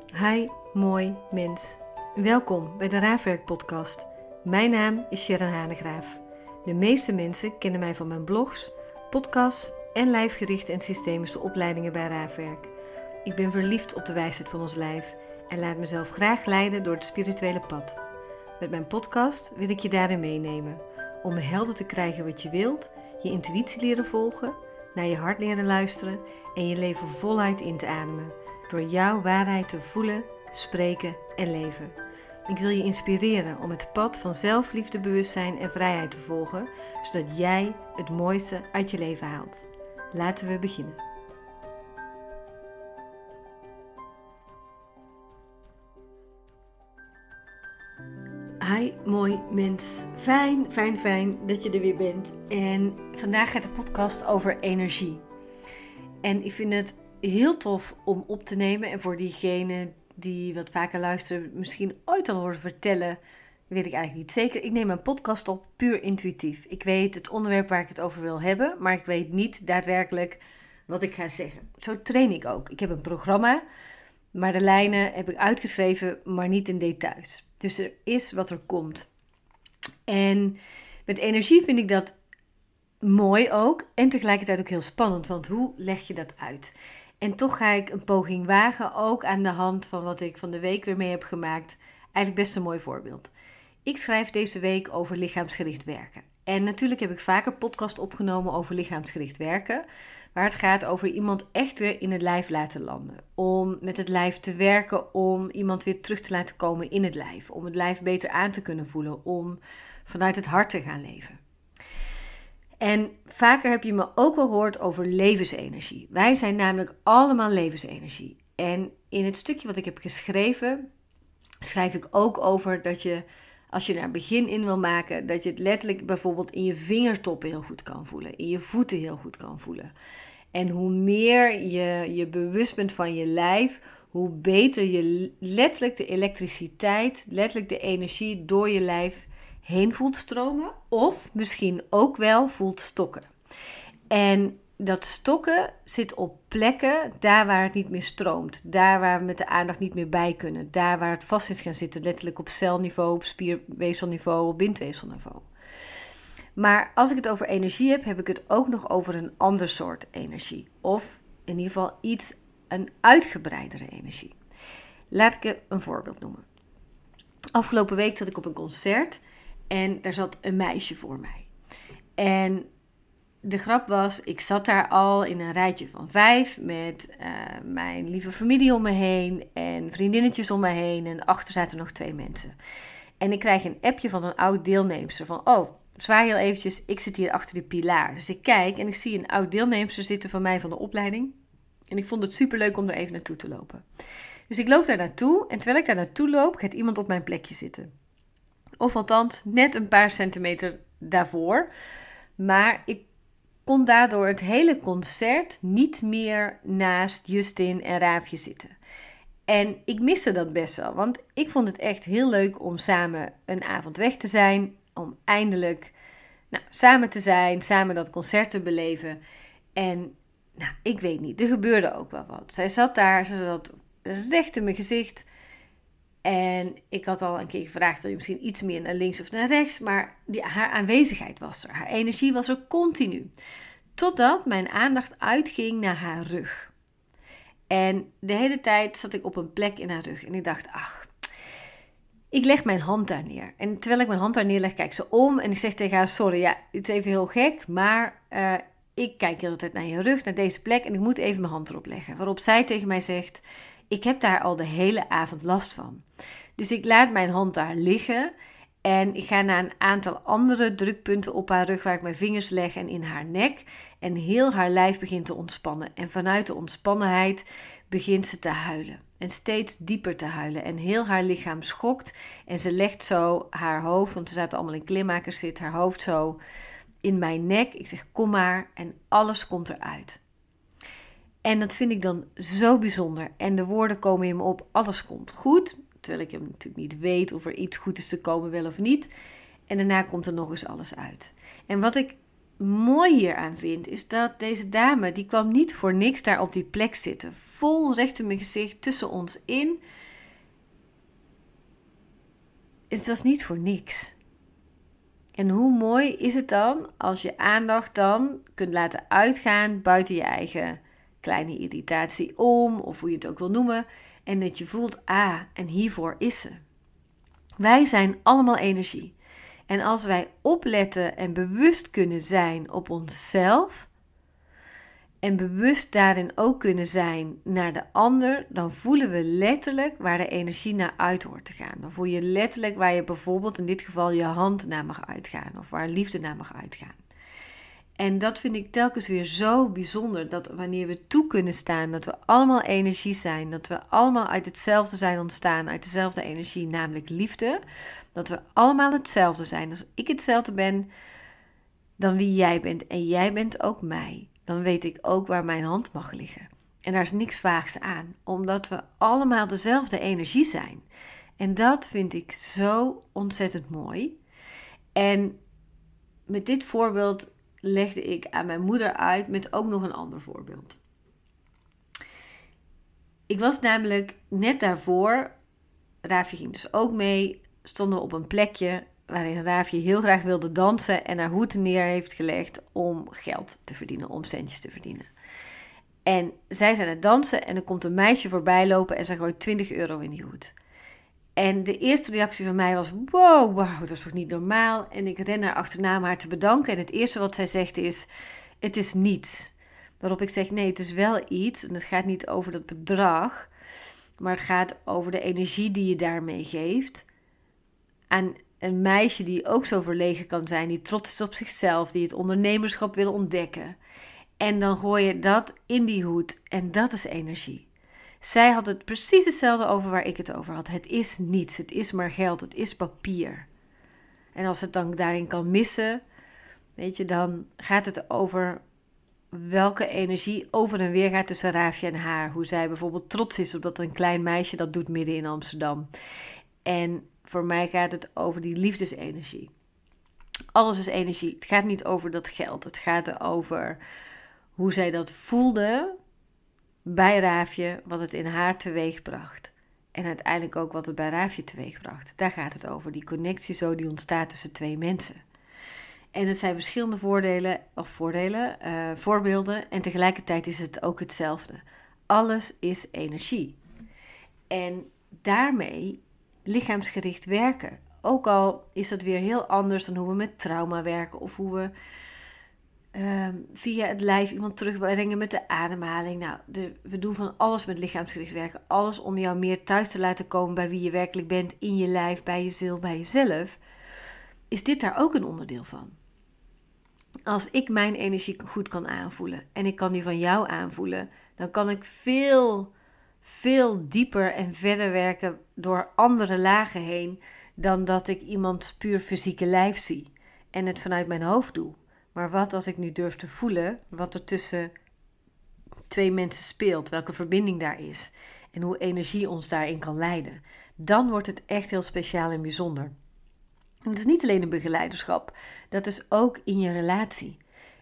Hi, mooi mens. Welkom bij de Raafwerk podcast. Mijn naam is Sharon Hanegraaf. De meeste mensen kennen mij van mijn blogs, podcasts en lijfgerichte en systemische opleidingen bij Raafwerk. Ik ben verliefd op de wijsheid van ons lijf en laat mezelf graag leiden door het spirituele pad. Met mijn podcast wil ik je daarin meenemen, om helder te krijgen wat je wilt, je intuïtie leren volgen, naar je hart leren luisteren en je leven voluit in te ademen. Door jouw waarheid te voelen, spreken en leven. Ik wil je inspireren om het pad van zelfliefde, bewustzijn en vrijheid te volgen, zodat jij het mooiste uit je leven haalt. Laten we beginnen. Hi, mooi mens. Fijn dat je er weer bent. En vandaag gaat de podcast over energie. En ik vind het heel tof om op te nemen. En voor diegenen die wat vaker luisteren, misschien ooit al horen vertellen, weet ik eigenlijk niet zeker. Ik neem een podcast op puur intuïtief. Ik weet het onderwerp waar ik het over wil hebben, maar ik weet niet daadwerkelijk wat ik ga zeggen. Zo train ik ook. Ik heb een programma, maar de lijnen heb ik uitgeschreven, maar niet in details. Dus er is wat er komt. En met energie vind ik dat mooi ook en tegelijkertijd ook heel spannend, want hoe leg je dat uit? En toch ga ik een poging wagen, ook aan de hand van wat ik van de week weer mee heb gemaakt. Eigenlijk best een mooi voorbeeld. Ik schrijf deze week over lichaamsgericht werken. En natuurlijk heb ik vaker podcast opgenomen over lichaamsgericht werken, waar het gaat over iemand echt weer in het lijf laten landen. Om met het lijf te werken, om iemand weer terug te laten komen in het lijf. Om het lijf beter aan te kunnen voelen, om vanuit het hart te gaan leven. En vaker heb je me ook wel gehoord over levensenergie. Wij zijn namelijk allemaal levensenergie. En in het stukje wat ik heb geschreven, schrijf ik ook over dat je, als je daar een begin in wil maken, dat je het letterlijk bijvoorbeeld in je vingertoppen heel goed kan voelen. In je voeten heel goed kan voelen. En hoe meer je bewust bent van je lijf, hoe beter je letterlijk de elektriciteit, letterlijk de energie door je lijf heen voelt stromen, of misschien ook wel voelt stokken. En dat stokken zit op plekken, daar waar het niet meer stroomt, daar waar we met de aandacht niet meer bij kunnen, daar waar het vast is gaan zitten, letterlijk op celniveau, op spierweefselniveau, op bindweefselniveau. Maar als ik het over energie heb, heb ik het ook nog over een ander soort energie, of in ieder geval een uitgebreidere energie. Laat ik een voorbeeld noemen. Afgelopen week zat ik op een concert en daar zat een meisje voor mij. En de grap was, ik zat daar al in een rijtje van 5 met mijn lieve familie om me heen en vriendinnetjes om me heen. En achter zaten nog 2 mensen. En ik krijg een appje van een oud deelnemster van, oh, zwaai heel eventjes, ik zit hier achter die pilaar. Dus ik kijk en ik zie een oud deelnemster zitten van mij van de opleiding. En ik vond het superleuk om er even naartoe te lopen. Dus ik loop daar naartoe en terwijl ik daar naartoe loop, gaat iemand op mijn plekje zitten. Of althans, net een paar centimeter daarvoor. Maar ik kon daardoor het hele concert niet meer naast Justin en Raafje zitten. En ik miste dat best wel, want ik vond het echt heel leuk om samen een avond weg te zijn. Om eindelijk samen te zijn, samen dat concert te beleven. En ik weet niet, er gebeurde ook wel wat. Zij zat daar, ze zat recht in mijn gezicht. En ik had al een keer gevraagd, wil je misschien iets meer naar links of naar rechts? Maar haar aanwezigheid was er, haar energie was er continu. Totdat mijn aandacht uitging naar haar rug. En de hele tijd zat ik op een plek in haar rug. En ik dacht, ik leg mijn hand daar neer. En terwijl ik mijn hand daar neerleg, kijk ze om. En ik zeg tegen haar, sorry, ja, het is even heel gek. Maar ik kijk de hele tijd naar je rug, naar deze plek. En ik moet even mijn hand erop leggen. Waarop zij tegen mij zegt, ik heb daar al de hele avond last van. Dus ik laat mijn hand daar liggen. En ik ga naar een aantal andere drukpunten op haar rug waar ik mijn vingers leg en in haar nek. En heel haar lijf begint te ontspannen. En vanuit de ontspannenheid begint ze te huilen. En steeds dieper te huilen. En heel haar lichaam schokt. En ze legt zo haar hoofd, want we zaten allemaal in klimmakers zit, haar hoofd zo in mijn nek. Ik zeg, kom maar. En alles komt eruit. En dat vind ik dan zo bijzonder. En de woorden komen in me op, alles komt goed. Terwijl ik hem natuurlijk niet weet of er iets goed is te komen, wel of niet. En daarna komt er nog eens alles uit. En wat ik mooi hieraan vind, is dat deze dame, die kwam niet voor niks daar op die plek zitten. vol recht in mijn gezicht tussen ons in. Het was niet voor niks. En hoe mooi is het dan als je aandacht dan kunt laten uitgaan buiten je eigen kleine irritatie om, of hoe je het ook wil noemen. En dat je voelt, en hiervoor is ze. Wij zijn allemaal energie. En als wij opletten en bewust kunnen zijn op onszelf, en bewust daarin ook kunnen zijn naar de ander, dan voelen we letterlijk waar de energie naar uit hoort te gaan. Dan voel je letterlijk waar je bijvoorbeeld in dit geval je hand naar mag uitgaan, of waar liefde naar mag uitgaan. En dat vind ik telkens weer zo bijzonder, dat wanneer we toe kunnen staan, dat we allemaal energie zijn, dat we allemaal uit hetzelfde zijn ontstaan, uit dezelfde energie, namelijk liefde, dat we allemaal hetzelfde zijn. Als ik hetzelfde ben dan wie jij bent en jij bent ook mij, dan weet ik ook waar mijn hand mag liggen. En daar is niks vaags aan, omdat we allemaal dezelfde energie zijn. En dat vind ik zo ontzettend mooi. En met dit voorbeeld legde ik aan mijn moeder uit met ook nog een ander voorbeeld. Ik was namelijk net daarvoor, Raafje ging dus ook mee, stonden we op een plekje waarin Raafje heel graag wilde dansen en haar hoed neer heeft gelegd om geld te verdienen, om centjes te verdienen. En zij zijn aan het dansen en er komt een meisje voorbij lopen en zij gooit 20 euro in die hoed. En de eerste reactie van mij was, wow, dat is toch niet normaal? En ik ren haar achterna om haar te bedanken. En het eerste wat zij zegt is, het is niets. Waarop ik zeg, nee, het is wel iets. En het gaat niet over dat bedrag, maar het gaat over de energie die je daarmee geeft. Aan een meisje die ook zo verlegen kan zijn, die trots is op zichzelf, die het ondernemerschap wil ontdekken. En dan gooi je dat in die hoed en dat is energie. Zij had het precies hetzelfde over waar ik het over had. Het is niets, het is maar geld, het is papier. En als het dan daarin kan missen, weet je, dan gaat het over welke energie over en weer gaat tussen Raafje en haar. Hoe zij bijvoorbeeld trots is op dat een klein meisje dat doet midden in Amsterdam. En voor mij gaat het over die liefdesenergie. Alles is energie. Het gaat niet over dat geld. Het gaat over hoe zij dat voelde bij Raafje, wat het in haar teweegbracht. En uiteindelijk ook wat het bij Raafje teweegbracht. Daar gaat het over, die connectie zo die ontstaat tussen twee mensen. En het zijn verschillende voorbeelden. En tegelijkertijd is het ook hetzelfde. Alles is energie. En daarmee lichaamsgericht werken. Ook al is dat weer heel anders dan hoe we met trauma werken. Of hoe we via het lijf iemand terugbrengen met de ademhaling. Nou, we doen van alles met lichaamsgericht werken. Alles om jou meer thuis te laten komen bij wie je werkelijk bent. In je lijf, bij je ziel, bij jezelf. Is dit daar ook een onderdeel van? Als ik mijn energie goed kan aanvoelen en ik kan die van jou aanvoelen, dan kan ik veel, veel dieper en verder werken door andere lagen heen dan dat ik iemands puur fysieke lijf zie en het vanuit mijn hoofd doe. Maar wat als ik nu durf te voelen wat er tussen twee mensen speelt, welke verbinding daar is en hoe energie ons daarin kan leiden, dan wordt het echt heel speciaal en bijzonder. En het is niet alleen een begeleiderschap, dat is ook in je relatie.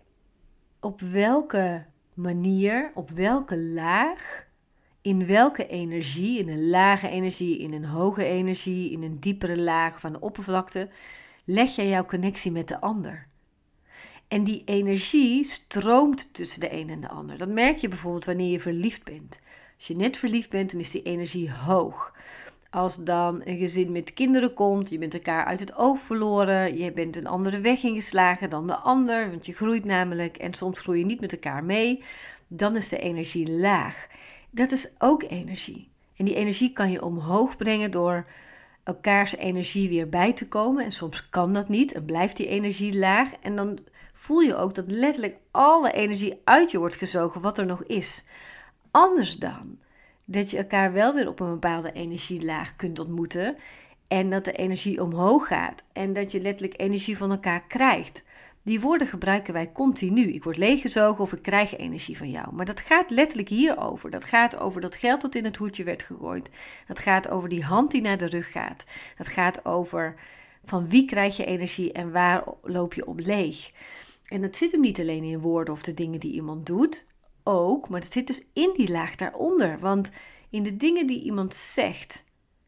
Op welke manier, op welke laag, in welke energie, in een lage energie, in een hoge energie, in een diepere laag van de oppervlakte, leg jij jouw connectie met de ander. En die energie stroomt tussen de een en de ander. Dat merk je bijvoorbeeld wanneer je verliefd bent. Als je net verliefd bent, dan is die energie hoog. Als dan een gezin met kinderen komt, je bent elkaar uit het oog verloren, je bent een andere weg ingeslagen dan de ander, want je groeit namelijk en soms groei je niet met elkaar mee, dan is de energie laag. Dat is ook energie. En die energie kan je omhoog brengen door elkaars energie weer bij te komen. En soms kan dat niet en blijft die energie laag. En dan voel je ook dat letterlijk alle energie uit je wordt gezogen wat er nog is. Anders dan dat je elkaar wel weer op een bepaalde energielaag kunt ontmoeten en dat de energie omhoog gaat en dat je letterlijk energie van elkaar krijgt. Die woorden gebruiken wij continu. Ik word leeggezogen of ik krijg energie van jou. Maar dat gaat letterlijk hierover. Dat gaat over dat geld dat in het hoedje werd gegooid. Dat gaat over die hand die naar de rug gaat. Dat gaat over van wie krijg je energie en waar loop je op leeg. En dat zit hem niet alleen in woorden of de dingen die iemand doet. ook, maar het zit dus in die laag daaronder. Want in de dingen die iemand zegt,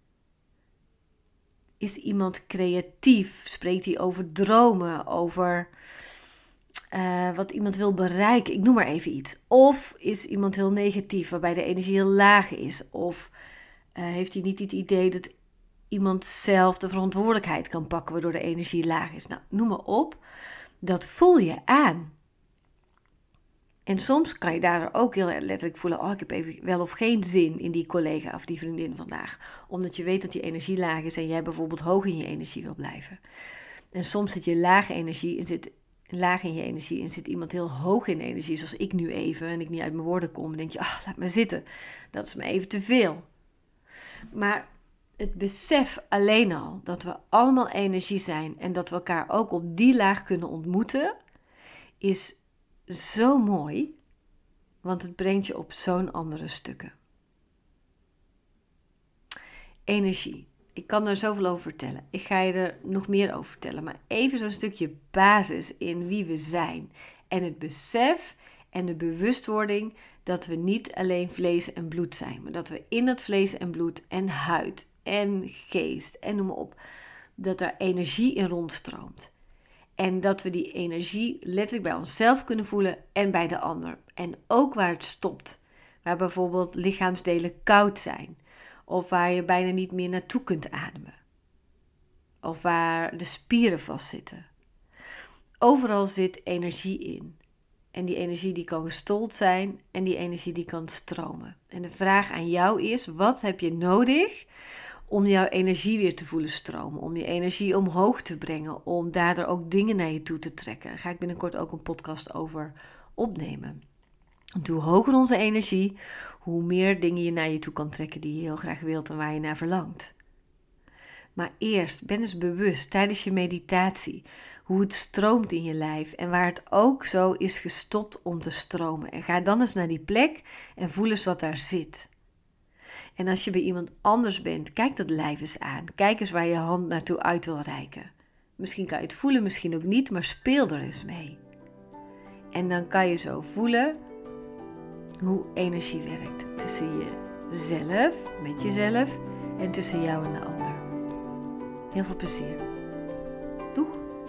is iemand creatief? Spreekt hij over dromen, over wat iemand wil bereiken? Ik noem maar even iets. Of is iemand heel negatief, waarbij de energie heel laag is? Of heeft hij niet het idee dat iemand zelf de verantwoordelijkheid kan pakken, waardoor de energie laag is? Nou, noem maar op. Dat voel je aan. En soms kan je daar ook heel letterlijk voelen, ik heb even wel of geen zin in die collega of die vriendin vandaag. Omdat je weet dat die energie laag is en jij bijvoorbeeld hoog in je energie wil blijven. En soms zit je laag in je energie en zit iemand heel hoog in energie, zoals ik nu even, en ik niet uit mijn woorden kom, dan denk je, laat maar zitten. Dat is me even te veel. Maar het besef alleen al dat we allemaal energie zijn en dat we elkaar ook op die laag kunnen ontmoeten, is zo mooi, want het brengt je op zo'n andere stukken. Energie. Ik kan er zoveel over vertellen. Ik ga je er nog meer over vertellen. Maar even zo'n stukje basis in wie we zijn. En het besef en de bewustwording dat we niet alleen vlees en bloed zijn. Maar dat we in dat vlees en bloed en huid en geest en noem maar op. Dat er energie in rondstroomt. En dat we die energie letterlijk bij onszelf kunnen voelen en bij de ander. En ook waar het stopt. Waar bijvoorbeeld lichaamsdelen koud zijn. Of waar je bijna niet meer naartoe kunt ademen. Of waar de spieren vastzitten. Overal zit energie in. En die energie die kan gestold zijn en die energie die kan stromen. En de vraag aan jou is, wat heb je nodig om jouw energie weer te voelen stromen? Om je energie omhoog te brengen, om daardoor ook dingen naar je toe te trekken. Daar ga ik binnenkort ook een podcast over opnemen. Want hoe hoger onze energie, hoe meer dingen je naar je toe kan trekken die je heel graag wilt en waar je naar verlangt. Maar eerst, ben eens bewust tijdens je meditatie hoe het stroomt in je lijf en waar het ook zo is gestopt om te stromen. En ga dan eens naar die plek en voel eens wat daar zit. En als je bij iemand anders bent, kijk dat lijf eens aan. Kijk eens waar je hand naartoe uit wil reiken. Misschien kan je het voelen, misschien ook niet, maar speel er eens mee. En dan kan je zo voelen hoe energie werkt tussen jezelf, met jezelf en tussen jou en de ander. Heel veel plezier. Doeg!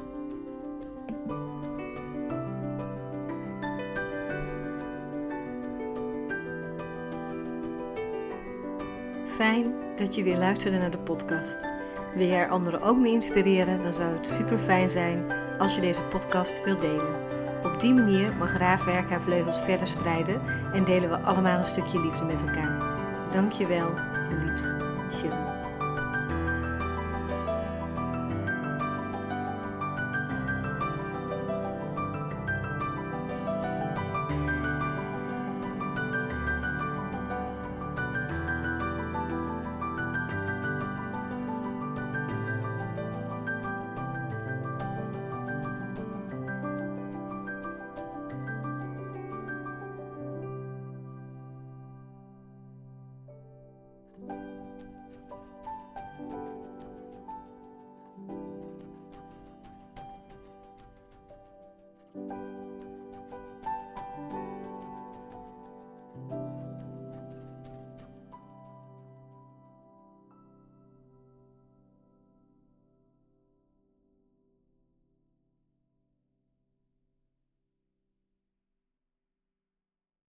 Fijn dat je weer luisterde naar de podcast. Wil je er anderen ook mee inspireren, dan zou het super fijn zijn als je deze podcast wilt delen. Op die manier mag Raafwerk haar vleugels verder spreiden en delen we allemaal een stukje liefde met elkaar. Dankjewel en liefs, Sharon.